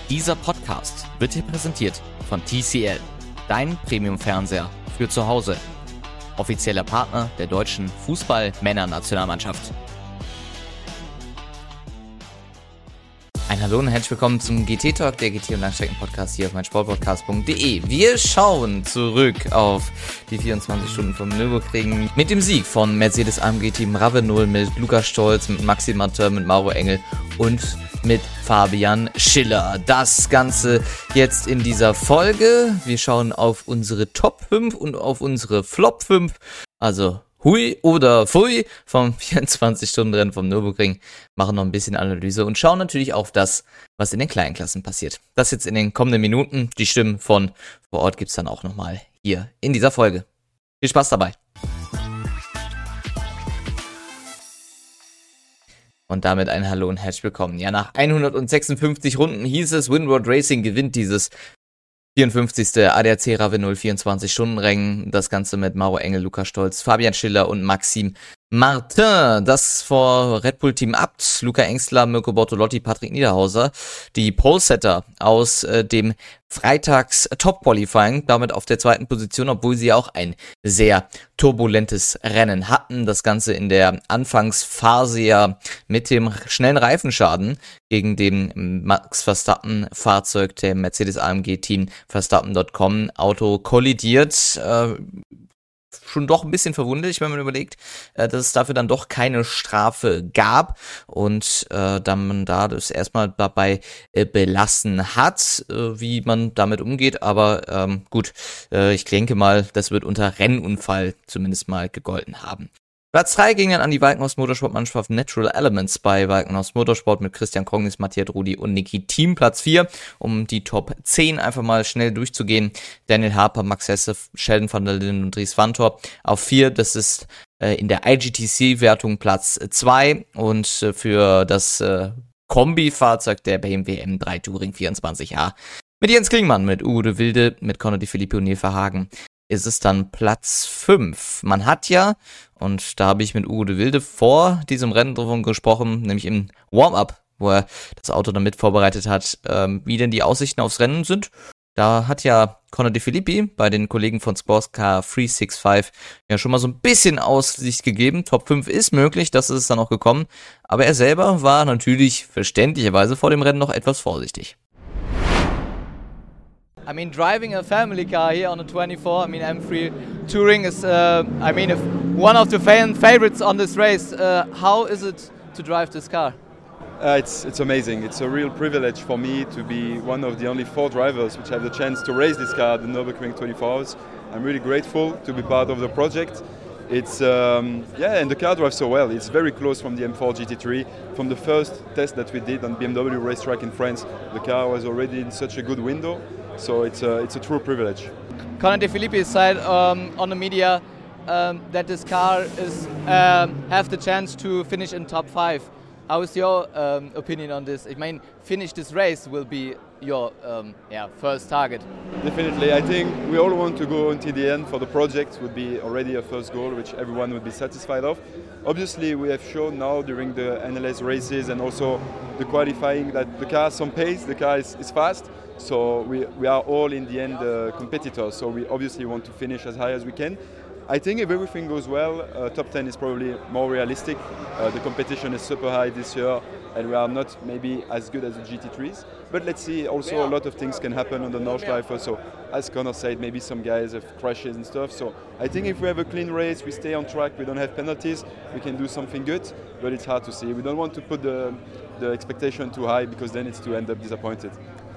Dieser Podcast wird dir präsentiert von TCL, dein Premium-Fernseher für zu Hause. Offizieller Partner der deutschen Fußball-Männer-Nationalmannschaft. Ein Hallo und herzlich willkommen zum GT-Talk, der GT- und Langstrecken-Podcast hier auf meinsportpodcast.de. Wir schauen zurück auf die 24 Stunden vom Nürburgring mit dem Sieg von Mercedes-AMG-Team Ravenol, mit Lukas Stolz, mit Maxi Martin, mit Mauro Engel und mit Fabian Schiller. Das Ganze jetzt in dieser Folge. Wir schauen auf unsere Top 5 und auf unsere Flop 5, also Hui oder Pfui vom 24-Stunden-Rennen vom Nürburgring, machen noch ein bisschen Analyse und schauen natürlich auf das, was in den kleinen Klassen passiert. Das jetzt in den kommenden Minuten. Die Stimmen von vor Ort gibt's dann auch nochmal hier in dieser Folge. Viel Spaß dabei. Und damit ein Hallo und herzlich willkommen. Ja, nach 156 Runden hieß es, Windward Racing gewinnt dieses 54. ADAC Ravenol 24-Stunden-Rennen. Das Ganze mit Mauro Engel, Lukas Stolz, Fabian Schiller und Maxime Martin. Das vor Red Bull Team Abt, Luca Engstler, Mirko Bortolotti, Patrick Niederhauser. Die Polesetter aus dem Freitags-Top-Qualifying, damit auf der zweiten Position, obwohl sie auch ein sehr turbulentes Rennen hatten. Das Ganze in der Anfangsphase ja mit dem schnellen Reifenschaden gegen den Max Verstappen-Fahrzeug der Mercedes-AMG-Team Verstappen.com Auto kollidiert. Schon doch ein bisschen verwunderlich, wenn man überlegt, dass es dafür dann doch keine Strafe gab und dann man da das erstmal dabei belassen hat, wie man damit umgeht, aber gut, ich denke mal, das wird unter Rennunfall zumindest mal gegolten haben. Platz 3 ging dann an die Walkenhorst Motorsport-Mannschaft Natural Elements bei Walkenhorst Motorsport mit Christian Kongnis, Matthias Rudi und Niki Team. Platz 4, um die Top 10 einfach mal schnell durchzugehen. Daniel Harper, Max Hesse, Sheldon van der Linden und Dries Vantor. Auf 4, das ist in der IGTC-Wertung Platz 2 und für das Kombi-Fahrzeug der BMW M3 Touring 24H mit Jens Klingmann, mit Ugo de Wilde, mit Conor de Filippi und Neil Verhagen ist es dann Platz 5. Man hat ja, und da habe ich mit Ugo de Wilde vor diesem Rennen davon gesprochen, nämlich im Warm-Up, wo er das Auto damit vorbereitet hat, wie denn die Aussichten aufs Rennen sind. Da hat ja Conor de Filippi bei den Kollegen von Sportscar 365 ja schon mal so ein bisschen Aussicht gegeben. Top 5 ist möglich, das ist es dann auch gekommen. Aber er selber war natürlich verständlicherweise vor dem Rennen noch etwas vorsichtig. I mean, driving a family car here on the 24, I mean, M3 Touring is, one of the fan favorites on this race. How is it to drive this car? It's amazing. It's a real privilege for me to be one of the only 4 drivers which have the chance to race this car at the Nürburgring 24 Hours. I'm really grateful to be part of the project. It's and the car drives so well. It's very close from the M4 GT3. From the first test that we did on BMW racetrack in France, the car was already in such a good window. So it's a true privilege. Conor de Filippi said on the media that this car is have the chance to finish in top 5. How is your opinion on this? I mean, finish this race will be your first target. Definitely, I think we all want to go until the end for the project. Would be already a first goal, which everyone would be satisfied of. Obviously, we have shown now during the NLS races and also the qualifying that the car has some pace. The car is fast. So we are all in the end competitors, so we obviously want to finish as high as we can. I think if everything goes well, top 10 is probably more realistic. The competition is super high this year and we are not maybe as good as the GT3s. But let's see, also a lot of things can happen on the Nordschleife. So as Conor said, maybe some guys have crashes and stuff. So I think if we have a clean race, we stay on track, we don't have penalties, we can do something good. But it's hard to see. We don't want to put the expectation too high because then it's to end up disappointed.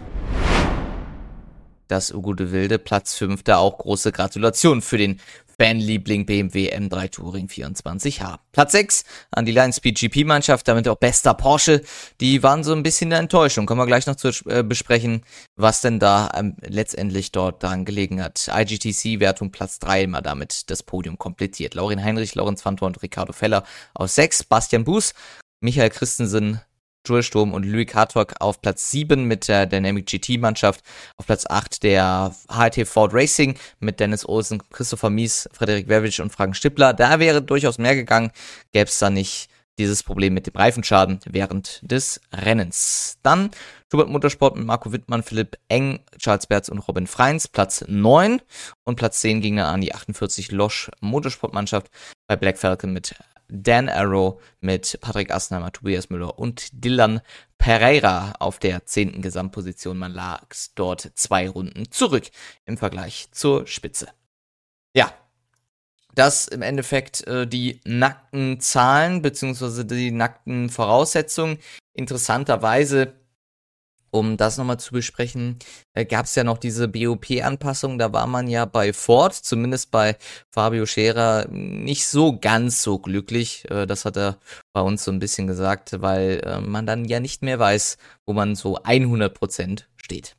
Das Ugo de Wilde, Platz 5, da auch große Gratulation für den Fanliebling BMW M3 Touring 24H. Platz 6 an die Lions Speed GP-Mannschaft, damit auch bester Porsche. Die waren so ein bisschen eine Enttäuschung. Kommen wir gleich noch zu besprechen, was denn da letztendlich dort daran gelegen hat. IGTC-Wertung Platz 3, mal damit das Podium komplettiert. Laurin Heinrich, Lorenz Vantor und Ricardo Feller aus 6. Bastian Buß, Michael Christensen, Joel Sturm und Louis Hartog auf Platz 7 mit der Dynamic GT-Mannschaft, auf Platz 8 der HRT Ford Racing mit Dennis Olsen, Christopher Mies, Frederik Werwitsch und Frank Stippler. Da wäre durchaus mehr gegangen, gäbe es da nicht dieses Problem mit dem Reifenschaden während des Rennens. Dann Schubert Motorsport mit Marco Wittmann, Philipp Eng, Charles Berz und Robin Freins, Platz 9 und Platz 10 ging dann an die 48 Losch Motorsportmannschaft bei Black Falcon mit Dan Arrow, mit Patrick Assenheimer, Tobias Müller und Dylan Pereira auf der 10. Gesamtposition. Man lag dort 2 Runden zurück im Vergleich zur Spitze. Ja, das im Endeffekt die nackten Zahlen bzw. die nackten Voraussetzungen. Interessanterweise, um das nochmal zu besprechen, gab es ja noch diese BOP-Anpassung. Da war man ja bei Ford, zumindest bei Fabio Scherer, nicht so ganz so glücklich. Das hat er bei uns so ein bisschen gesagt, weil man dann ja nicht mehr weiß, wo man so 100% steht.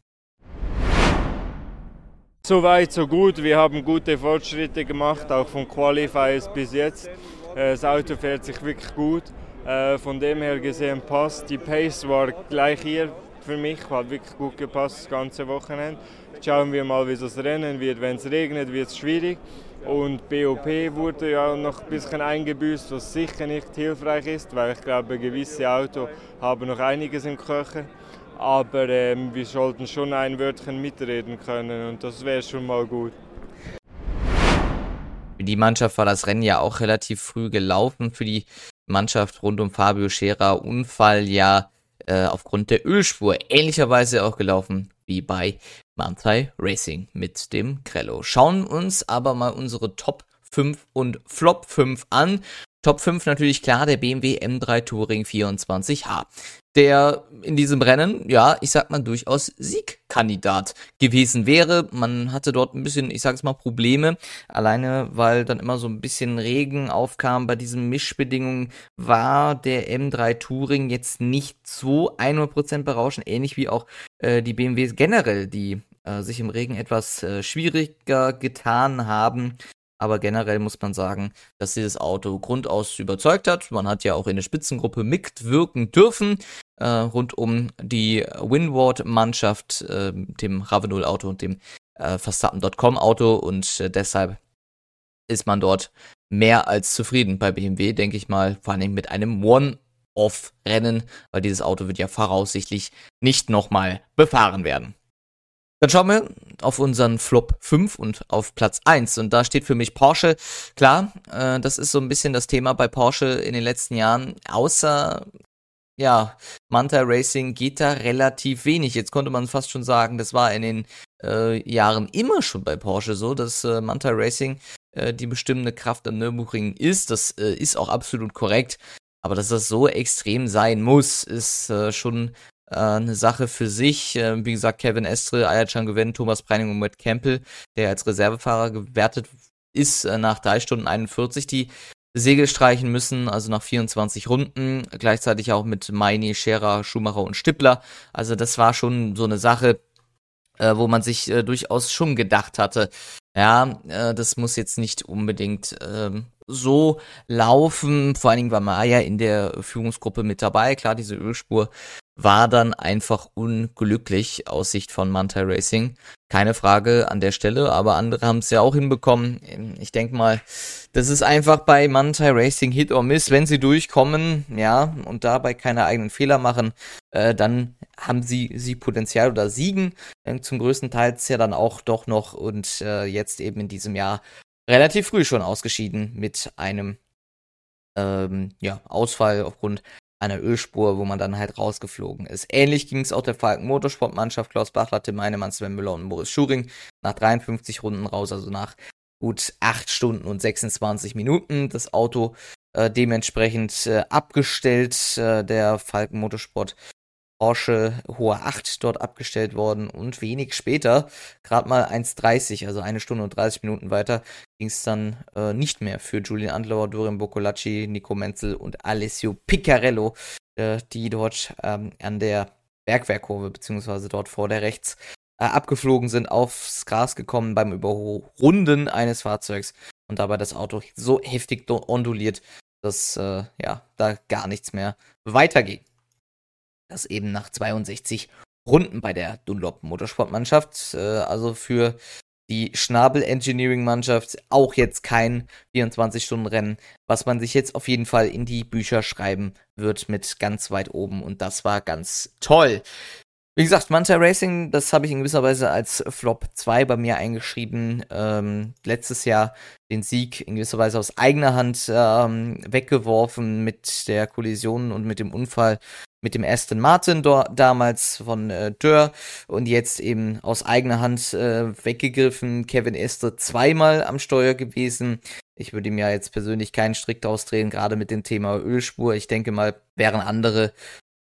So weit, so gut. Wir haben gute Fortschritte gemacht, auch von Qualifiers bis jetzt. Das Auto fährt sich wirklich gut. Von dem her gesehen passt. Die Pace war gleich hier für mich, hat wirklich gut gepasst das ganze Wochenende. Schauen wir mal, wie das Rennen wird. Wenn es regnet, wird es schwierig. Und BOP wurde ja noch ein bisschen eingebüßt, was sicher nicht hilfreich ist, weil ich glaube, gewisse Autos haben noch einiges im Köcher. Aber wir sollten schon ein Wörtchen mitreden können und das wäre schon mal gut. Für die Mannschaft war das Rennen ja auch relativ früh gelaufen. Für die Mannschaft rund um Fabio Scherer Unfall ja aufgrund der Ölspur ähnlicherweise auch gelaufen wie bei Manthey Racing mit dem Grello. Schauen uns aber mal unsere Top 5 und Flop 5 an. Top 5 natürlich klar, der BMW M3 Touring 24H. Der in diesem Rennen, ja, ich sag mal, durchaus Siegkandidat gewesen wäre. Man hatte dort ein bisschen, ich sag's mal, Probleme. Alleine, weil dann immer so ein bisschen Regen aufkam. Bei diesen Mischbedingungen war der M3 Touring jetzt nicht so 100% berauschend. Ähnlich wie auch die BMWs generell, die sich im Regen etwas schwieriger getan haben. Aber generell muss man sagen, dass dieses Auto grundaus überzeugt hat. Man hat ja auch in der Spitzengruppe mitwirken dürfen, rund um die Winward-Mannschaft, dem Ravenol-Auto und dem Verstappen.com-Auto. Und deshalb ist man dort mehr als zufrieden bei BMW, denke ich mal, vor allem mit einem One-Off-Rennen, weil dieses Auto wird ja voraussichtlich nicht nochmal befahren werden. Dann schauen wir auf unseren Flop 5 und auf Platz 1. Und da steht für mich Porsche. Klar, das ist so ein bisschen das Thema bei Porsche in den letzten Jahren. Außer, ja, Manthey Racing geht da relativ wenig. Jetzt konnte man fast schon sagen, das war in den Jahren immer schon bei Porsche so, dass Manthey Racing die bestimmende Kraft am Nürburgring ist. Das ist auch absolut korrekt. Aber dass das so extrem sein muss, ist schon eine Sache für sich. Wie gesagt, Kevin Estre, Ayatollah Güven, Thomas Preining und Matt Campbell, der als Reservefahrer gewertet ist, nach 3 Stunden 41 die Segel streichen müssen, also nach 24 Runden. Gleichzeitig auch mit Maini, Scherer, Schumacher und Stippler. Also das war schon so eine Sache, wo man sich durchaus schon gedacht hatte, ja, das muss jetzt nicht unbedingt so laufen. Vor allen Dingen war Maya in der Führungsgruppe mit dabei. Klar, diese Ölspur war dann einfach unglücklich aus Sicht von Manthey Racing. Keine Frage an der Stelle, aber andere haben es ja auch hinbekommen. Ich denke mal, das ist einfach bei Manthey Racing Hit or Miss. Wenn sie durchkommen, ja, und dabei keine eigenen Fehler machen, dann haben sie Potenzial oder siegen. Zum größten Teil ja dann auch doch noch und jetzt eben in diesem Jahr relativ früh schon ausgeschieden mit einem Ausfall aufgrund einer Ölspur, wo man dann halt rausgeflogen ist. Ähnlich ging es auch der Falken Motorsportmannschaft, Klaus Bachler, Tim Heinemann, Sven Müller und Moritz Schuring nach 53 Runden raus, also nach gut 8 Stunden und 26 Minuten. Das Auto dementsprechend abgestellt, der Falken Motorsport Porsche Hohe 8 dort abgestellt worden und wenig später, gerade mal 1:30, also 1 Stunde und 30 Minuten weiter, ging es dann nicht mehr für Julian Andlauer, Dorian Boccolacci, Nico Menzel und Alessio Piccarello, die dort an der Bergwerkkurve beziehungsweise dort vor der rechts abgeflogen sind, aufs Gras gekommen beim Überrunden eines Fahrzeugs und dabei das Auto so heftig onduliert, dass da gar nichts mehr weiterging. Das eben nach 62 Runden bei der Dunlop Motorsportmannschaft. Also für die Schnabel Engineering Mannschaft, auch jetzt kein 24-Stunden-Rennen, was man sich jetzt auf jeden Fall in die Bücher schreiben wird mit ganz weit oben, und das war ganz toll. Wie gesagt, Manta Racing, das habe ich in gewisser Weise als Flop 2 bei mir eingeschrieben. Letztes Jahr den Sieg in gewisser Weise aus eigener Hand weggeworfen mit der Kollision und mit dem Unfall mit dem Aston Martin damals von Dürr, und jetzt eben aus eigener Hand weggegriffen. Kevin Estre zweimal am Steuer gewesen. Ich würde ihm ja jetzt persönlich keinen Strick draus drehen, gerade mit dem Thema Ölspur. Ich denke mal, wären andere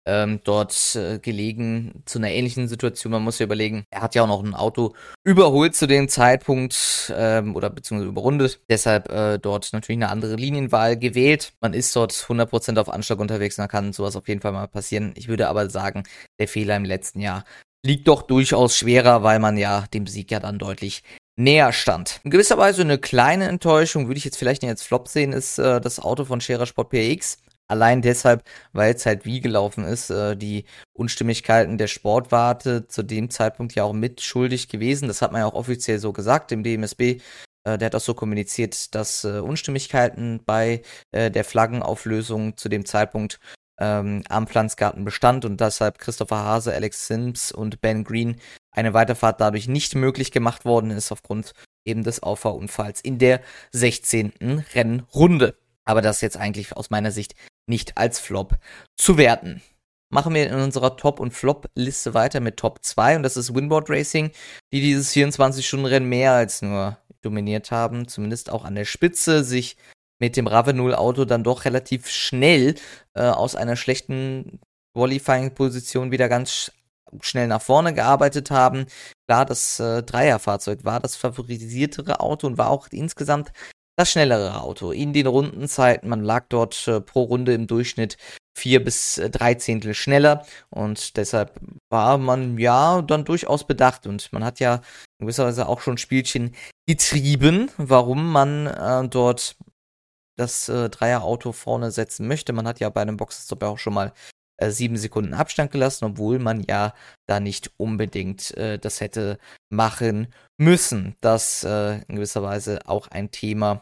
dort gelegen zu einer ähnlichen Situation. Man muss ja überlegen, er hat ja auch noch ein Auto überholt zu dem Zeitpunkt oder beziehungsweise überrundet. Deshalb dort natürlich eine andere Linienwahl gewählt. Man ist dort 100% auf Anschlag unterwegs und da kann sowas auf jeden Fall mal passieren. Ich würde aber sagen, der Fehler im letzten Jahr liegt doch durchaus schwerer, weil man ja dem Sieg ja dann deutlich näher stand. In gewisser Weise eine kleine Enttäuschung, würde ich jetzt vielleicht nicht als Flop sehen, ist das Auto von Scherer Sport PX. Allein deshalb, weil es halt wie gelaufen ist, die Unstimmigkeiten der Sportwarte zu dem Zeitpunkt ja auch mitschuldig gewesen. Das hat man ja auch offiziell so gesagt, im DMSB. Der hat auch so kommuniziert, dass Unstimmigkeiten bei der Flaggenauflösung zu dem Zeitpunkt am Pflanzgarten bestand und deshalb Christopher Hase, Alex Sims und Ben Green eine Weiterfahrt dadurch nicht möglich gemacht worden ist aufgrund eben des Auffahrunfalls in der 16. Rennrunde. Aber das jetzt eigentlich aus meiner Sicht nicht als Flop zu werten. Machen wir in unserer Top- und Flop-Liste weiter mit Top 2 und das ist Winboard Racing, die dieses 24-Stunden-Rennen mehr als nur dominiert haben, zumindest auch an der Spitze, sich mit dem Ravenol-Auto dann doch relativ schnell aus einer schlechten Qualifying-Position wieder ganz schnell nach vorne gearbeitet haben. Klar, das Dreierfahrzeug war das favorisiertere Auto und war auch insgesamt das schnellere Auto in den Rundenzeiten. Man lag dort pro Runde im Durchschnitt 4 bis 3 Zehntel schneller und deshalb war man ja dann durchaus bedacht und man hat ja in gewisser Weise auch schon Spielchen getrieben, warum man dort das Dreierauto vorne setzen möchte. Man hat ja bei einem Boxenstopp ja auch schon mal 7 Sekunden Abstand gelassen, obwohl man ja da nicht unbedingt das hätte machen müssen. Das in gewisser Weise auch ein Thema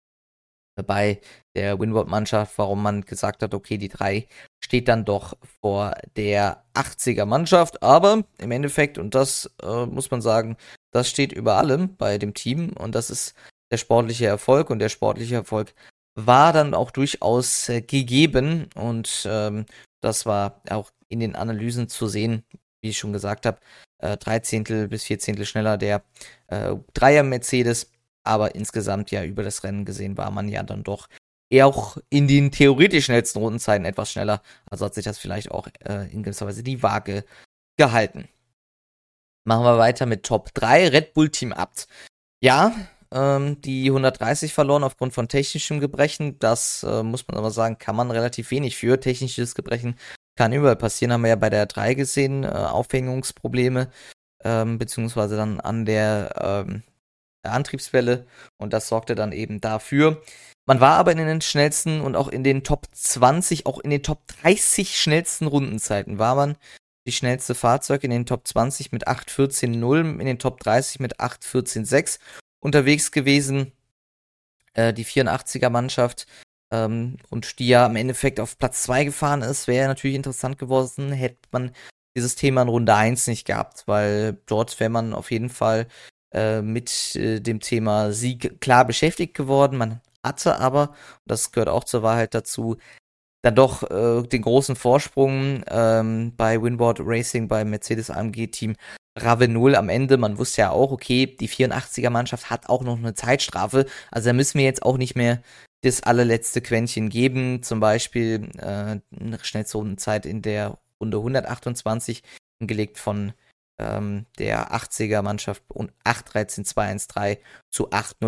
bei der Winboard-Mannschaft, warum man gesagt hat, okay, die 3 steht dann doch vor der 80er-Mannschaft, aber im Endeffekt, und das muss man sagen, das steht über allem bei dem Team und das ist der sportliche Erfolg und der sportliche Erfolg war dann auch durchaus gegeben und das war auch in den Analysen zu sehen, wie ich schon gesagt habe, 3 Zehntel bis 4 Zehntel schneller der Dreier Mercedes. Aber insgesamt ja über das Rennen gesehen war man ja dann doch eher auch in den theoretisch schnellsten Rundenzeiten etwas schneller. Also hat sich das vielleicht auch in gewisser Weise die Waage gehalten. Machen wir weiter mit Top 3, Red Bull Team Abt. Ja, die 130 verloren aufgrund von technischem Gebrechen. Das muss man aber sagen, kann man relativ wenig für. Technisches Gebrechen kann überall passieren, haben wir ja bei der 3 gesehen. Aufhängungsprobleme, beziehungsweise dann an der Antriebswelle und das sorgte dann eben dafür. Man war aber in den schnellsten und auch in den Top 20, auch in den Top 30 schnellsten Rundenzeiten war man die schnellste Fahrzeug in den Top 20 mit 8:14,0, in den Top 30 mit 8:14,6 unterwegs gewesen. Die 84er Mannschaft und die ja im Endeffekt auf Platz 2 gefahren ist, wäre natürlich interessant geworden, hätte man dieses Thema in Runde 1 nicht gehabt, weil dort wäre man auf jeden Fall mit dem Thema Sieg klar beschäftigt geworden. Man hatte aber, und das gehört auch zur Wahrheit dazu, dann doch den großen Vorsprung bei Winboard Racing, beim Mercedes-AMG-Team Ravenol am Ende. Man wusste ja auch, okay, die 84er-Mannschaft hat auch noch eine Zeitstrafe, also da müssen wir jetzt auch nicht mehr das allerletzte Quäntchen geben. Zum Beispiel eine schnellste Rundenzeit in der Runde 128, gelegt von der 80er-Mannschaft und 8:13,213 zu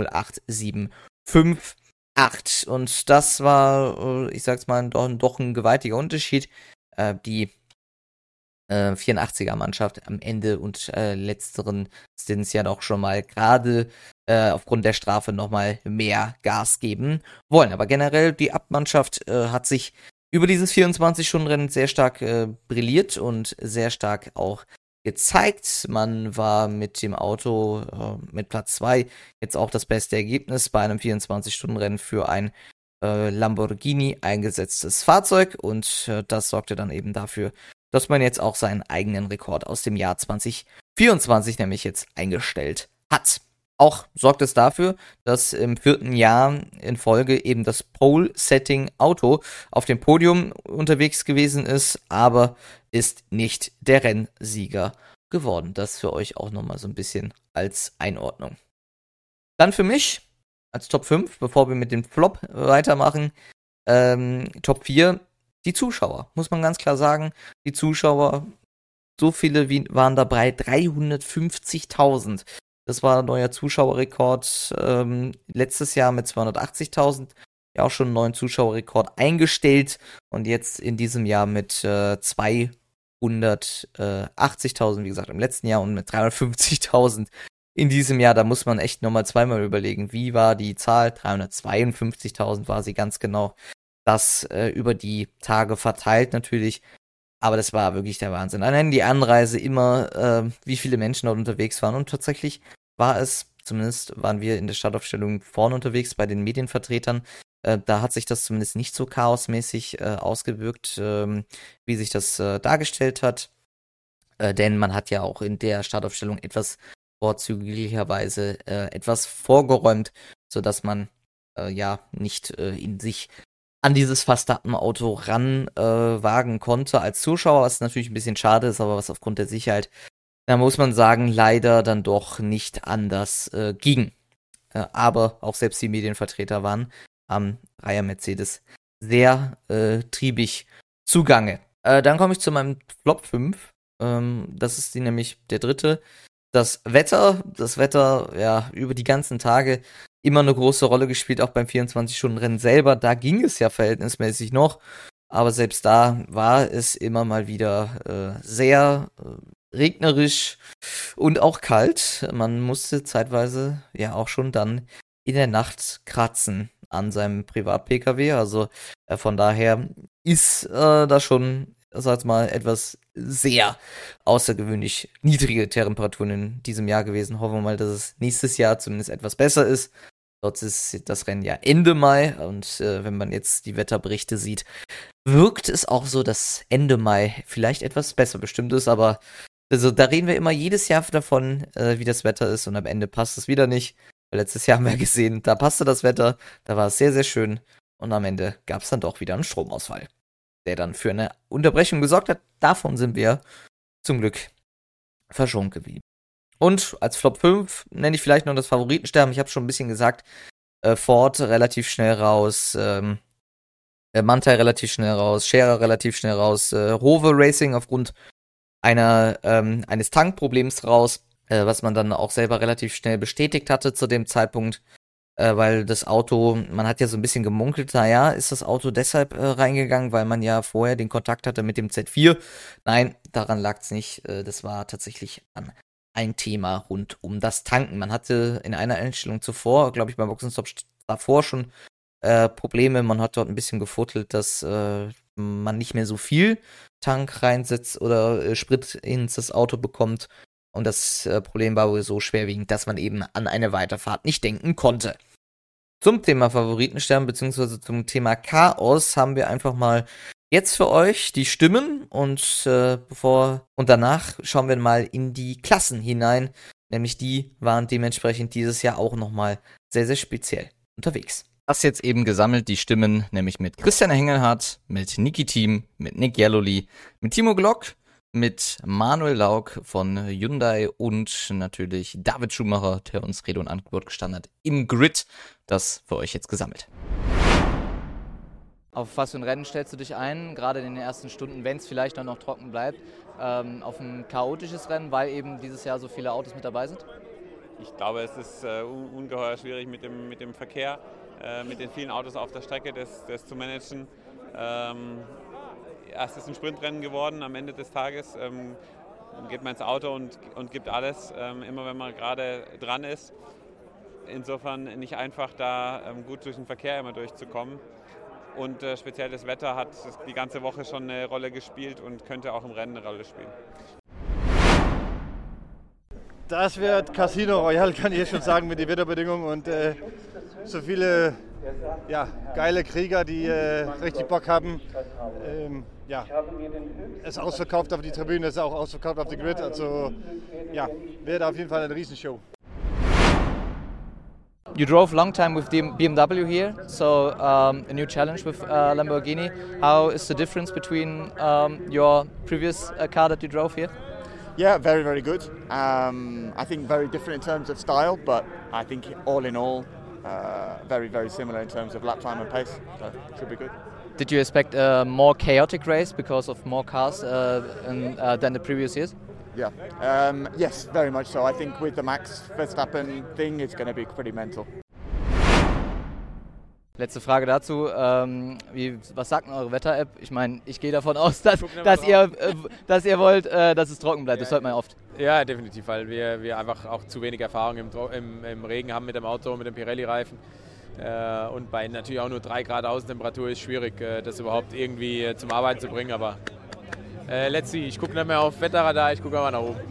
8:08,758. Und das war, ich sag's mal, doch ein gewaltiger Unterschied. Die 84er-Mannschaft am Ende und letzteren Stints ja doch schon mal gerade aufgrund der Strafe nochmal mehr Gas geben wollen. Aber generell, die Abt-Mannschaft hat sich über dieses 24-Stunden-Rennen sehr stark brilliert und sehr stark auch gezeigt. Man war mit dem Auto mit Platz 2 jetzt auch das beste Ergebnis bei einem 24-Stunden-Rennen für ein Lamborghini eingesetztes Fahrzeug und das sorgte dann eben dafür, dass man jetzt auch seinen eigenen Rekord aus dem Jahr 2024 nämlich jetzt eingestellt hat. Auch sorgt es dafür, dass im 4. Jahr in Folge eben das Pole-Setting-Auto auf dem Podium unterwegs gewesen ist, aber ist nicht der Rennsieger geworden. Das für euch auch nochmal so ein bisschen als Einordnung. Dann für mich als Top 5, bevor wir mit dem Flop weitermachen, Top 4, die Zuschauer, muss man ganz klar sagen. Die Zuschauer, so viele waren dabei, 350.000. Das war ein neuer Zuschauerrekord letztes Jahr mit 280.000. Ja, auch schon einen neuen Zuschauerrekord eingestellt. Und jetzt in diesem Jahr mit 280.000, wie gesagt, im letzten Jahr und mit 350.000 in diesem Jahr. Da muss man echt nochmal zweimal überlegen, wie war die Zahl? 352.000 war sie ganz genau. Das über die Tage verteilt natürlich. Aber das war wirklich der Wahnsinn. Allein die Anreise immer, wie viele Menschen dort unterwegs waren. Und tatsächlich war es, zumindest waren wir in der Startaufstellung vorne unterwegs bei den Medienvertretern. Da hat sich das zumindest nicht so chaosmäßig ausgewirkt, wie sich das dargestellt hat. Denn man hat ja auch in der Startaufstellung etwas vorzüglicherweise etwas vorgeräumt, sodass man nicht in sich an dieses Verstappen-Auto ran wagen konnte als Zuschauer, was natürlich ein bisschen schade ist, aber was aufgrund der Sicherheit, da muss man sagen, leider dann doch nicht anders ging. Aber auch selbst die Medienvertreter waren am Reiher Mercedes sehr triebig zugange. Dann komme ich zu meinem Flop 5. Das ist nämlich der dritte. Das Wetter, ja, über die ganzen Tage immer eine große Rolle gespielt, auch beim 24-Stunden-Rennen selber. Da ging es ja verhältnismäßig noch, aber selbst da war es immer mal wieder sehr regnerisch und auch kalt. Man musste zeitweise ja auch schon dann in der Nacht kratzen an seinem Privat-Pkw. Also von daher ist da schon, sag ich mal, etwas sehr außergewöhnlich niedrige Temperaturen in diesem Jahr gewesen. Hoffen wir mal, dass es nächstes Jahr zumindest etwas besser ist. Dort ist das Rennen ja Ende Mai und wenn man jetzt die Wetterberichte sieht, wirkt es auch so, dass Ende Mai vielleicht etwas besser bestimmt ist, aber also, da reden wir immer jedes Jahr davon, wie das Wetter ist und am Ende passt es wieder nicht. Letztes Jahr haben wir gesehen, da passte das Wetter, da war es sehr, sehr schön und am Ende gab es dann doch wieder einen Stromausfall, der dann für eine Unterbrechung gesorgt hat. Davon sind wir zum Glück verschont geblieben. Und als Flop 5 nenne ich vielleicht noch das Favoritensterben. Ich habe schon ein bisschen gesagt, Ford relativ schnell raus, Manthey relativ schnell raus, Scherer relativ schnell raus, Rover Racing aufgrund eines Tankproblems raus, was man dann auch selber relativ schnell bestätigt hatte zu dem Zeitpunkt. Weil das Auto, man hat ja so ein bisschen gemunkelt, naja, ist das Auto deshalb reingegangen, weil man ja vorher den Kontakt hatte mit dem Z4. Nein, daran lag es nicht. Das war tatsächlich ein Thema rund um das Tanken. Man hatte in einer Einstellung zuvor, glaube ich, beim Boxenstopp davor schon Probleme. Man hat dort ein bisschen gefuttelt, dass man nicht mehr so viel Tank reinsetzt oder Sprit ins das Auto bekommt. Und das Problem war wohl so schwerwiegend, dass man eben an eine Weiterfahrt nicht denken konnte. Zum Thema Favoritensterben bzw. zum Thema Chaos haben wir einfach mal jetzt für euch die Stimmen und danach schauen wir mal in die Klassen hinein. Nämlich die waren dementsprechend dieses Jahr auch nochmal sehr, sehr speziell unterwegs. Das jetzt eben gesammelt, die Stimmen, nämlich mit Christian Hengelhardt, mit Niki Thiem, mit Nick Yellowly, mit Timo Glock, mit Manuel Lauk von Hyundai und natürlich David Schumacher, der uns Rede und Antwort gestanden hat im Grid. Das für euch jetzt gesammelt. Auf was für ein Rennen stellst du dich ein, gerade in den ersten Stunden, wenn es vielleicht noch trocken bleibt, auf ein chaotisches Rennen, weil eben dieses Jahr so viele Autos mit dabei sind? Ich glaube, es ist ungeheuer schwierig mit dem Verkehr, mit den vielen Autos auf der Strecke, das zu managen. Es ist ein Sprintrennen geworden am Ende des Tages. Geht man ins Auto und gibt alles, immer wenn man gerade dran ist. Insofern nicht einfach, da gut durch den Verkehr immer durchzukommen. Und speziell das Wetter hat die ganze Woche schon eine Rolle gespielt und könnte auch im Rennen eine Rolle spielen. Das wird Casino Royale, kann ich jetzt schon sagen, mit den Wetterbedingungen und so viele geile Krieger, die richtig Bock haben. Es ist ausverkauft auf die Tribüne, es ist auch ausverkauft auf die Grid, also wird auf jeden Fall eine Riesenshow. You drove a long time with BMW here, so a new challenge with Lamborghini. How is the difference between your previous car that you drove here? Yeah, very, very good. I think very different in terms of style, but I think all in all, very, very similar in terms of lap time and pace, so should be good. Did you expect a more chaotic race because of more cars than the previous years? Yeah, yes, very much so. I think with the Max Verstappen thing, it's going to be pretty mental. Letzte Frage dazu. Was sagt denn eure Wetter-App? Ich meine, ich gehe davon aus, dass ihr wollt, dass es trocken bleibt. Das hört man ja oft. Ja, definitiv, weil wir einfach auch zu wenig Erfahrung im Regen haben mit dem Auto, mit dem Pirelli-Reifen. Und bei natürlich auch nur 3 Grad Außentemperatur ist schwierig, das überhaupt irgendwie zum Arbeiten zu bringen. Aber let's see, ich gucke nicht mehr auf Wetterradar, ich gucke einfach nach oben.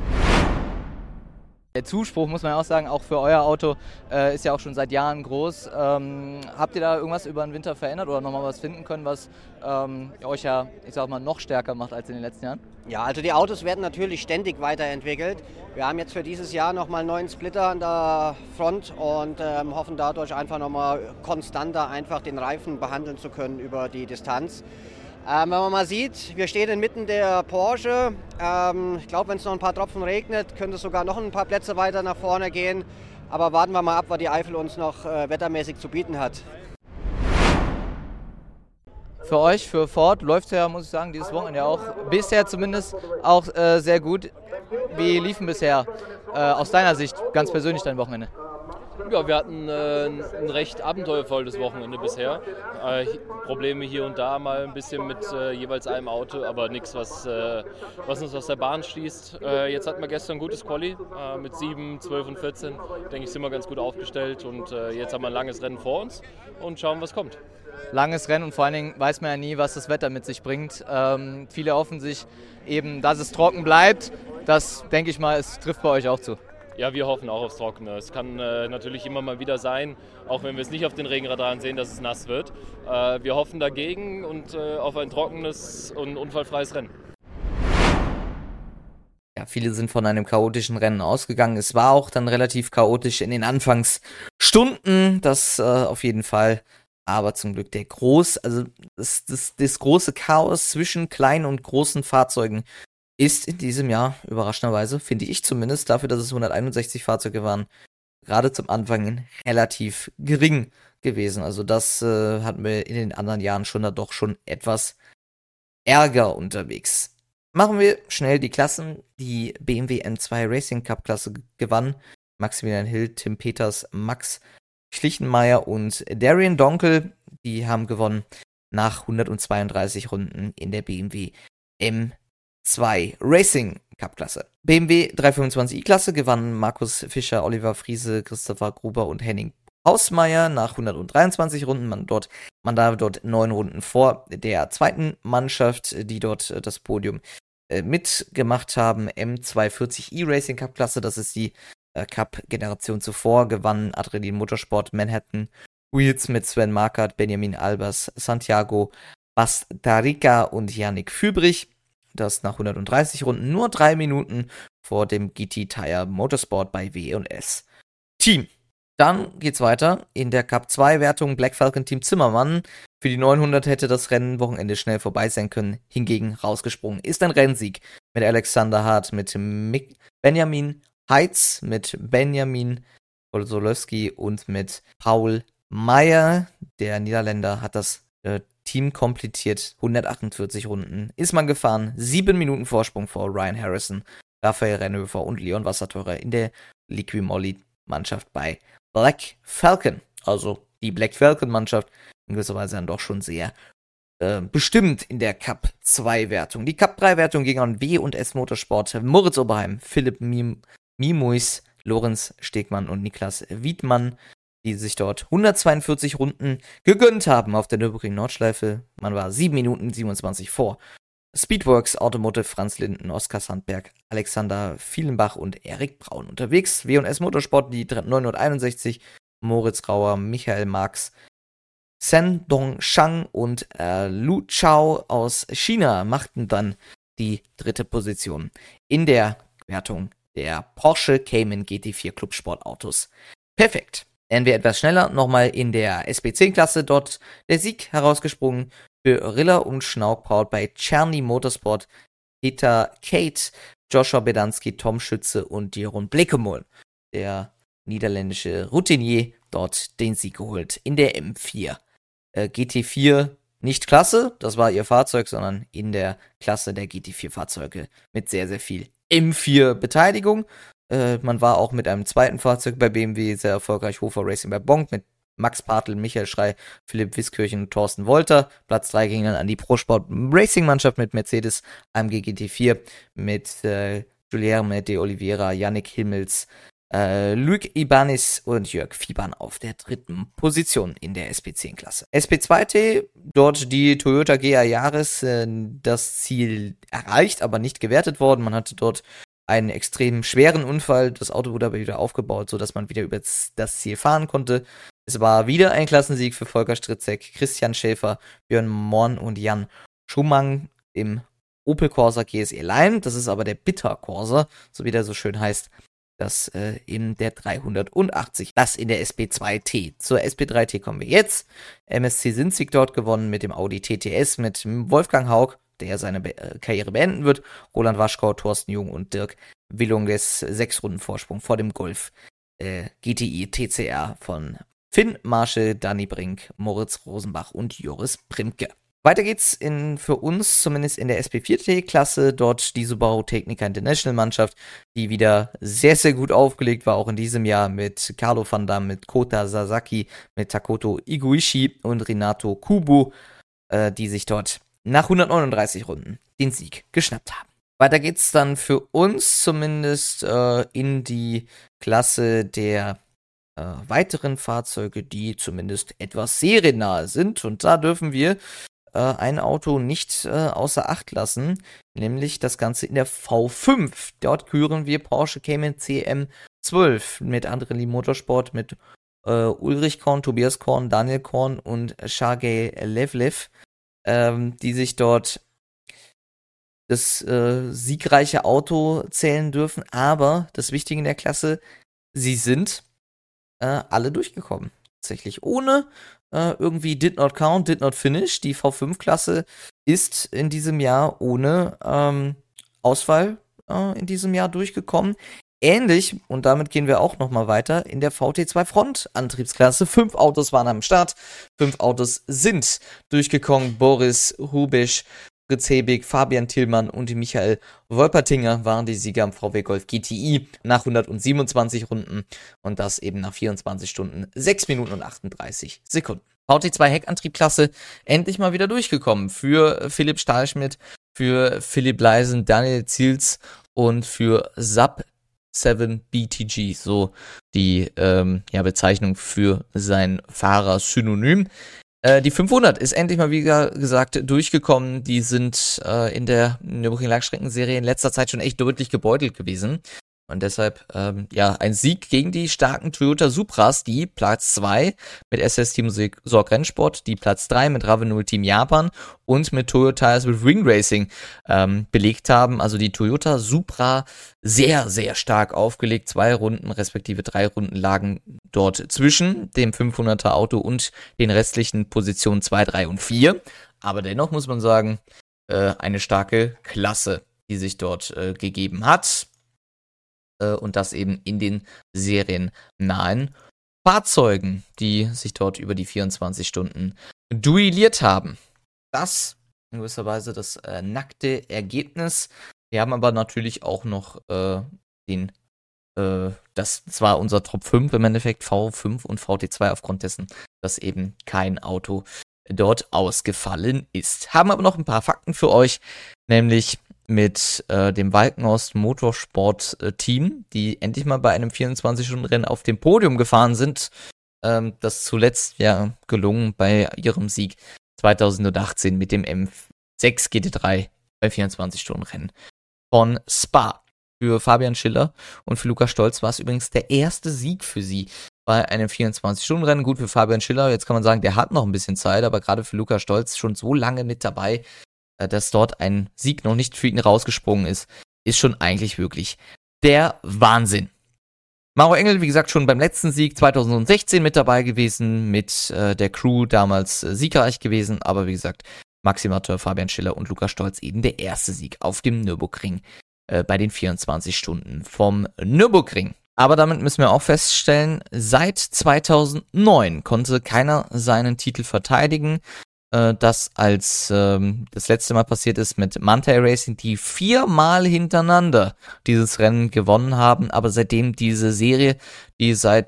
Der Zuspruch, muss man ja auch sagen, auch für euer Auto ist ja auch schon seit Jahren groß. Habt ihr da irgendwas über den Winter verändert oder nochmal was finden können, was euch ja, ich sag mal, noch stärker macht als in den letzten Jahren? Ja, also die Autos werden natürlich ständig weiterentwickelt. Wir haben jetzt für dieses Jahr nochmal einen neuen Splitter an der Front und hoffen dadurch einfach nochmal konstanter einfach den Reifen behandeln zu können über die Distanz. Wenn man mal sieht, wir stehen inmitten der Porsche. Ich glaube, wenn es noch ein paar Tropfen regnet, könnte es sogar noch ein paar Plätze weiter nach vorne gehen. Aber warten wir mal ab, was die Eifel uns noch wettermäßig zu bieten hat. Für euch, für Ford, läuft es ja, muss ich sagen, dieses Wochenende ja auch bisher zumindest auch sehr gut. Wie liefen bisher aus deiner Sicht ganz persönlich dein Wochenende? Ja, wir hatten ein recht abenteuervolles Wochenende bisher. Probleme hier und da mal ein bisschen mit jeweils einem Auto, aber nichts, was uns aus der Bahn schließt. Jetzt hatten wir gestern ein gutes Quali mit 7, 12 und 14. Denke ich, sind wir ganz gut aufgestellt und jetzt haben wir ein langes Rennen vor uns und schauen, was kommt. Langes Rennen und vor allen Dingen weiß man ja nie, was das Wetter mit sich bringt. Viele hoffen sich eben, dass es trocken bleibt. Das, denke ich mal, es trifft bei euch auch zu. Ja, wir hoffen auch aufs Trockene. Es kann natürlich immer mal wieder sein, auch wenn wir es nicht auf den Regenradaren sehen, dass es nass wird. Wir hoffen dagegen und auf ein trockenes und unfallfreies Rennen. Ja, viele sind von einem chaotischen Rennen ausgegangen. Es war auch dann relativ chaotisch in den Anfangsstunden, das auf jeden Fall. Aber zum Glück das große Chaos zwischen kleinen und großen Fahrzeugen ist in diesem Jahr überraschenderweise, finde ich zumindest, dafür, dass es 161 Fahrzeuge waren, gerade zum Anfang relativ gering gewesen. Also das hatten wir in den anderen Jahren schon etwas Ärger unterwegs. Machen wir schnell die Klassen. Die BMW M2 Racing Cup Klasse gewann Maximilian Hill, Tim Peters, Max Schlichenmeier und Darian Donkel. Die haben gewonnen nach 132 Runden in der BMW M2 Racing Cup Klasse. BMW 325i Klasse gewannen Markus Fischer, Oliver Friese, Christopher Gruber und Henning Hausmeier nach 123 Runden. Man war dort 9 Runden vor der zweiten Mannschaft, die dort das Podium mitgemacht haben. M240i Racing Cup Klasse, das ist die Cup-Generation zuvor, gewann Adrenalin Motorsport Manhattan Wheels mit Sven Markert, Benjamin Albers, Santiago Bastarica und Yannick Fübrich. Das nach 130 Runden, nur 3 Minuten vor dem GT Tire Motorsport bei W&S Team. Dann geht's weiter in der Cup 2 Wertung. Black Falcon Team Zimmermann. Für die 900 hätte das Rennwochenende schnell vorbei sein können. Hingegen rausgesprungen ist ein Rennsieg mit Alexander Hart, mit Benjamin Heitz, mit Benjamin Olsolewski und mit Paul Meyer. Der Niederländer hat das Team komplettiert. 148 Runden ist man gefahren. 7 Minuten Vorsprung vor Ryan Harrison, Raphael Rennhöfer und Leon Wasserteurer in der Liqui-Moly-Mannschaft bei Black Falcon. Also die Black Falcon-Mannschaft in gewisser Weise dann doch schon sehr bestimmt in der Cup 2 Wertung. Die Cup 3 Wertung ging an W&S Motorsport, Moritz Oberheim, Philipp Mimuis, Lorenz Stegmann und Niklas Wiedmann, die sich dort 142 Runden gegönnt haben auf der Nürburgring Nordschleife. Man war 7 Minuten 27 vor Speedworks Automotive, Franz Linden, Oskar Sandberg, Alexander Vielenbach und Erik Braun unterwegs. W&S Motorsport, die 961, Moritz Rauer, Michael Marx, Sen Dongshang und Lu Chao aus China machten dann die 3. Position in der Wertung der Porsche Cayman GT4 Clubsportautos. Perfekt. Wären wir etwas schneller, nochmal in der SB10-Klasse, dort der Sieg herausgesprungen für Rilla und Schnauk, powered bei Czerny Motorsport, Peter Kate, Joshua Bedanski, Tom Schütze und Jeroen Blekemolen. Der niederländische Routinier dort den Sieg geholt in der M4. GT4 nicht Klasse, das war ihr Fahrzeug, sondern in der Klasse der GT4-Fahrzeuge mit sehr, sehr viel M4-Beteiligung. Man war auch mit einem zweiten Fahrzeug bei BMW sehr erfolgreich, Hofer Racing bei Bonk, mit Max Bartel, Michael Schrei, Philipp Wiskirchen und Thorsten Wolter. Platz 3 ging dann an die Pro-Sport Racing-Mannschaft mit Mercedes AMG GT4, mit Guilherme de Oliveira, Yannick Himmels, Luc Ibanez und Jörg Fiebern auf der 3. Position in der SP10-Klasse. SP2T, dort die Toyota GR Yaris, das Ziel erreicht, aber nicht gewertet worden. Man hatte dort einen extrem schweren Unfall. Das Auto wurde aber wieder aufgebaut, sodass man wieder über das Ziel fahren konnte. Es war wieder ein Klassensieg für Volker Stritzek, Christian Schäfer, Björn Morn und Jan Schumann im Opel Corsa GSE Line. Das ist aber der Bitter Corsa, so wie der so schön heißt. Das in der 380, das in der SP2T. Zur SP3T kommen wir jetzt. MSC Sinzig dort gewonnen mit dem Audi TTS, mit Wolfgang Haug, der seine Karriere beenden wird. Roland Waschkau, Thorsten Jung und Dirk Willunges 6 Runden Vorsprung vor dem Golf GTI TCR von Finn Marschall, Dani Brink, Moritz Rosenbach und Joris Primke. Weiter geht's für uns, zumindest in der SP4T-Klasse, dort die Subaru Technica International Mannschaft, die wieder sehr, sehr gut aufgelegt war, auch in diesem Jahr mit Carlo van Dam, mit Kota Sasaki, mit Takoto Iguchi und Renato Kubu, die sich dort nach 139 Runden den Sieg geschnappt haben. Weiter geht's dann für uns zumindest in die Klasse der weiteren Fahrzeuge, die zumindest etwas seriennahe sind, und da dürfen wir ein Auto nicht außer Acht lassen, nämlich das Ganze in der V5. Dort küren wir Porsche Cayman CM12 mit Adrenalin Motorsport, mit Ulrich Korn, Tobias Korn, Daniel Korn und Sergej Levlev, die sich dort das siegreiche Auto zählen dürfen. Aber das Wichtige in der Klasse, sie sind alle durchgekommen. Tatsächlich ohne irgendwie did not count, did not finish. Die V5-Klasse ist in diesem Jahr ohne Ausfall in diesem Jahr durchgekommen. Ähnlich, und damit gehen wir auch nochmal weiter, in der VT2 Frontantriebsklasse. 5 Autos waren am Start, 5 Autos sind durchgekommen. Boris Hubisch, Fritz Hebig, Fabian Tillmann und Michael Wolpertinger waren die Sieger am VW Golf GTI nach 127 Runden und das eben nach 24 Stunden, 6 Minuten und 38 Sekunden. VT2 Heckantriebklasse endlich mal wieder durchgekommen für Philipp Stahlschmidt, für Philipp Leisen, Daniel Ziels und für Sub 7 BTG, so die Bezeichnung für sein Fahrersynonym. Die 500 ist endlich mal, wie gesagt, durchgekommen. Die sind in der Nürburgring-Langstreckenserie in letzter Zeit schon echt deutlich gebeutelt gewesen. Und deshalb, ein Sieg gegen die starken Toyota Supras, die Platz 2 mit SS Team Sorg Rennsport, die Platz 3 mit Ravenol Team Japan und mit Toyota with Ring Racing belegt haben. Also die Toyota Supra sehr, sehr stark aufgelegt. 2 Runden, respektive 3 Runden lagen dort zwischen dem 500er Auto und den restlichen Positionen 2, 3 und 4. Aber dennoch muss man sagen, eine starke Klasse, die sich dort gegeben hat. Und das eben in den seriennahen Fahrzeugen, die sich dort über die 24 Stunden duelliert haben. Das in gewisser Weise das nackte Ergebnis. Wir haben aber natürlich auch noch das war unser Top 5 im Endeffekt, V5 und VT2, aufgrund dessen, dass eben kein Auto dort ausgefallen ist. Haben aber noch ein paar Fakten für euch, nämlich mit dem Walkenhorst Motorsport Team, die endlich mal bei einem 24-Stunden-Rennen auf dem Podium gefahren sind. Das zuletzt gelungen bei ihrem Sieg 2018 mit dem M6 GT3 bei 24-Stunden-Rennen von Spa. Für Fabian Schiller und für Lukas Stolz war es übrigens der erste Sieg für sie bei einem 24-Stunden-Rennen. Gut, für Fabian Schiller, jetzt kann man sagen, der hat noch ein bisschen Zeit, aber gerade für Lukas Stolz schon so lange mit dabei, dass dort ein Sieg noch nicht für ihn rausgesprungen ist schon eigentlich wirklich der Wahnsinn. Maro Engel, wie gesagt, schon beim letzten Sieg 2016 mit dabei gewesen, mit der Crew damals siegreich gewesen, aber wie gesagt, Max Amateur, Fabian Schiller und Lukas Stolz eben der erste Sieg auf dem Nürburgring bei den 24 Stunden vom Nürburgring. Aber damit müssen wir auch feststellen, seit 2009 konnte keiner seinen Titel verteidigen. Das als das letzte Mal passiert ist mit Manthey Racing, die 4-mal hintereinander dieses Rennen gewonnen haben, aber seitdem diese Serie, die seit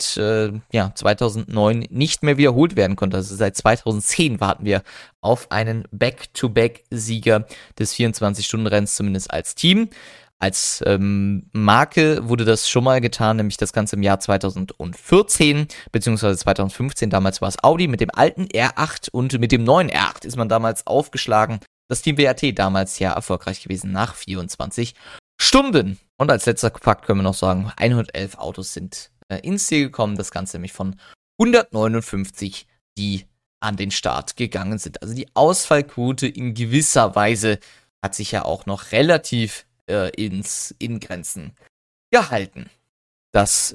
2009 nicht mehr wiederholt werden konnte, also seit 2010 warten wir auf einen Back-to-Back-Sieger des 24-Stunden-Renns, zumindest als Team. Als Marke wurde das schon mal getan, nämlich das Ganze im Jahr 2014, beziehungsweise 2015. Damals war es Audi mit dem alten R8 und mit dem neuen R8 ist man damals aufgeschlagen. Das Team WRT damals ja erfolgreich gewesen nach 24 Stunden. Und als letzter Fakt können wir noch sagen, 111 Autos sind ins Ziel gekommen. Das Ganze nämlich von 159, die an den Start gegangen sind. Also die Ausfallquote in gewisser Weise hat sich ja auch noch relativ in Grenzen gehalten. Das,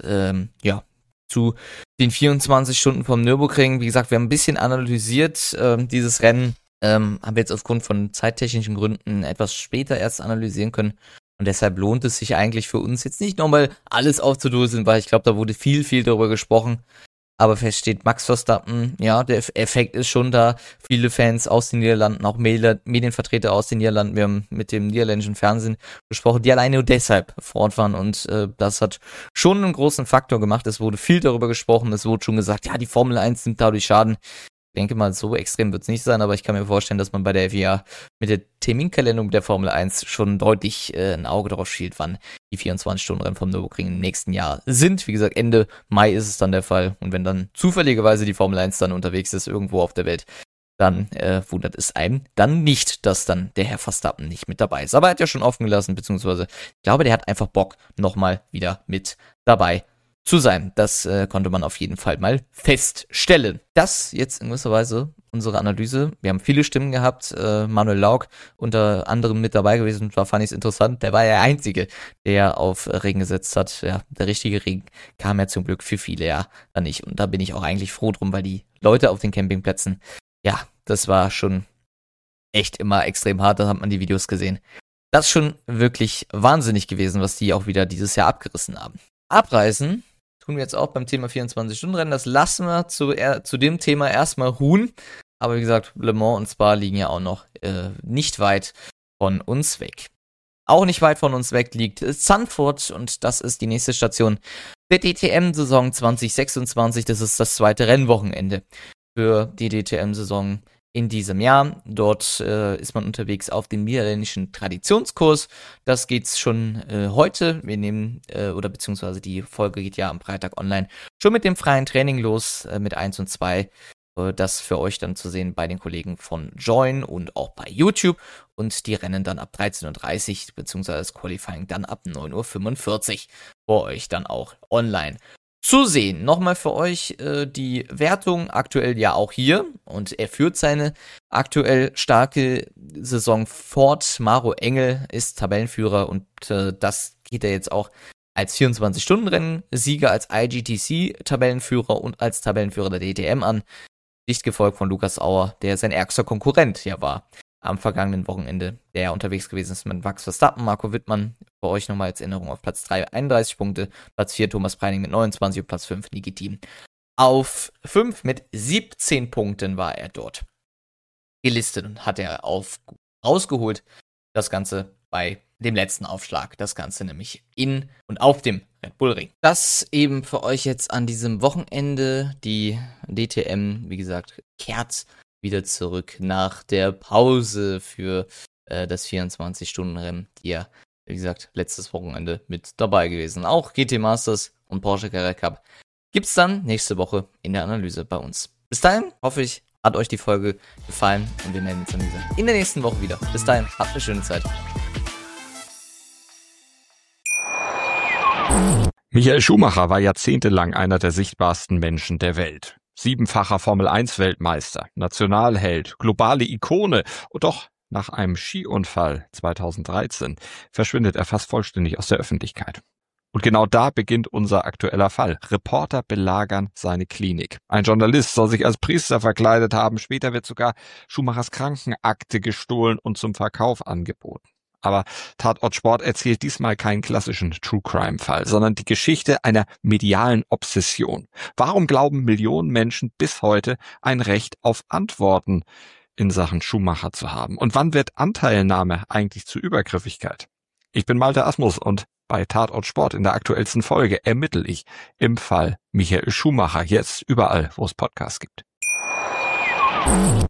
zu den 24 Stunden vom Nürburgring. Wie gesagt, wir haben ein bisschen analysiert, dieses Rennen haben wir jetzt aufgrund von zeittechnischen Gründen etwas später erst analysieren können. Und deshalb lohnt es sich eigentlich für uns jetzt nicht nochmal alles aufzudröseln, weil ich glaube, da wurde viel darüber gesprochen. Aber fest steht, Max Verstappen, ja, der Effekt ist schon da. Viele Fans aus den Niederlanden, auch Medienvertreter aus den Niederlanden, wir haben mit dem niederländischen Fernsehen gesprochen, die alleine nur deshalb vor Ort waren. Und das hat schon einen großen Faktor gemacht. Es wurde viel darüber gesprochen, es wurde schon gesagt, ja, die Formel 1 nimmt dadurch Schaden. Ich denke mal, so extrem wird es nicht sein, aber ich kann mir vorstellen, dass man bei der FIA mit der Terminkalendung der Formel 1 schon deutlich ein Auge drauf schielt, wann die 24-Stunden-Rennen vom Nürburgring im nächsten Jahr sind. Wie gesagt, Ende Mai ist es dann der Fall. Und wenn dann zufälligerweise die Formel 1 dann unterwegs ist, irgendwo auf der Welt, dann wundert es einen dann nicht, dass dann der Herr Verstappen nicht mit dabei ist. Aber er hat ja schon offen gelassen, beziehungsweise ich glaube, der hat einfach Bock, nochmal wieder mit dabei zu sein. Das konnte man auf jeden Fall mal feststellen. Das jetzt in gewisser Weise unsere Analyse. Wir haben viele Stimmen gehabt. Manuel Lauk unter anderem mit dabei gewesen. Da fand ich es interessant. Der war der Einzige, der auf Regen gesetzt hat. Ja, der richtige Regen kam ja zum Glück für viele ja dann nicht. Und da bin ich auch eigentlich froh drum, weil die Leute auf den Campingplätzen, ja, das war schon echt immer extrem hart. Da hat man die Videos gesehen. Das ist schon wirklich wahnsinnig gewesen, was die auch wieder dieses Jahr abgerissen haben. Abreisen tun wir jetzt auch beim Thema 24-Stunden-Rennen. Das lassen wir zu dem Thema erstmal ruhen. Aber wie gesagt, Le Mans und Spa liegen ja auch noch nicht weit von uns weg. Auch nicht weit von uns weg liegt Zandvoort und das ist die nächste Station der DTM-Saison 2026. Das ist das zweite Rennwochenende für die DTM-Saison in diesem Jahr. Dort ist man unterwegs auf dem niederländischen Traditionskurs. Das geht's schon heute. Wir nehmen, beziehungsweise die Folge geht ja am Freitag online, schon mit dem freien Training los, mit 1 und 2. Das für euch dann zu sehen bei den Kollegen von Join und auch bei YouTube. Und die Rennen dann ab 13:30 Uhr, beziehungsweise das Qualifying dann ab 9:45 Uhr für euch dann auch online zu sehen. Nochmal für euch die Wertung aktuell ja auch hier und er führt seine aktuell starke Saison fort. Maro Engel ist Tabellenführer und das geht er jetzt auch als 24-Stunden-Rennen-Sieger, als IGTC-Tabellenführer und als Tabellenführer der DTM an. Dicht gefolgt von Lukas Auer, der sein ärgster Konkurrent ja war am vergangenen Wochenende, der unterwegs gewesen ist mit Max Verstappen, Marco Wittmann, für euch nochmal als Erinnerung auf Platz 3 31 Punkte, Platz 4 Thomas Preining mit 29 und Platz 5 Niki Thiem auf 5 mit 17 Punkten war er dort gelistet und hat er rausgeholt, das Ganze bei dem letzten Aufschlag, das Ganze nämlich in und auf dem Red Bull Ring. Das eben für euch jetzt an diesem Wochenende, die DTM, wie gesagt, kehrt wieder zurück nach der Pause für das 24-Stunden-Rennen. Die ja, wie gesagt, letztes Wochenende mit dabei gewesen. Auch GT Masters und Porsche Carrera Cup gibt's dann nächste Woche in der Analyse bei uns. Bis dahin hoffe ich, Hat euch die Folge gefallen und wir melden uns dann in der nächsten Woche wieder. Bis dahin, habt eine schöne Zeit. Michael Schumacher war jahrzehntelang einer der sichtbarsten Menschen der Welt. 7-facher Formel-1-Weltmeister, Nationalheld, globale Ikone. Und doch, nach einem Skiunfall 2013 verschwindet er fast vollständig aus der Öffentlichkeit. Und genau da beginnt unser aktueller Fall. Reporter belagern seine Klinik. Ein Journalist soll sich als Priester verkleidet haben. Später wird sogar Schumachers Krankenakte gestohlen und zum Verkauf angeboten. Aber Tatort Sport erzählt diesmal keinen klassischen True-Crime-Fall, sondern die Geschichte einer medialen Obsession. Warum glauben Millionen Menschen bis heute ein Recht auf Antworten in Sachen Schumacher zu haben? Und wann wird Anteilnahme eigentlich zu Übergriffigkeit? Ich bin Malte Asmus und bei Tatort Sport in der aktuellsten Folge ermittle ich im Fall Michael Schumacher, jetzt überall, wo es Podcasts gibt.